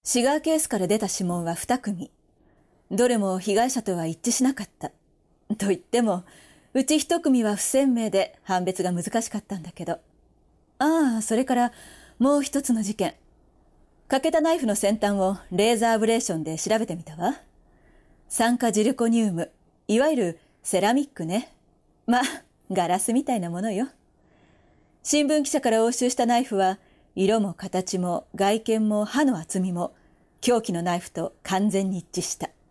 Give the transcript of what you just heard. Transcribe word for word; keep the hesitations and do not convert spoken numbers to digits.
シガーケースから出た指紋はに組。どれも被害者とは一致しなかった。と言っても、うち一組は不鮮明で判別が難しかったんだけど。ああ、それからもう一つの事件。欠けたナイフの先端をレーザーアブレーションで調べてみたわ。酸化ジルコニウム、いわゆるセラミックね。ま、ガラスみたいなものよ。新聞記者から押収したナイフは、色も形も外見も刃の厚みも凶器のナイフと完全に一致した。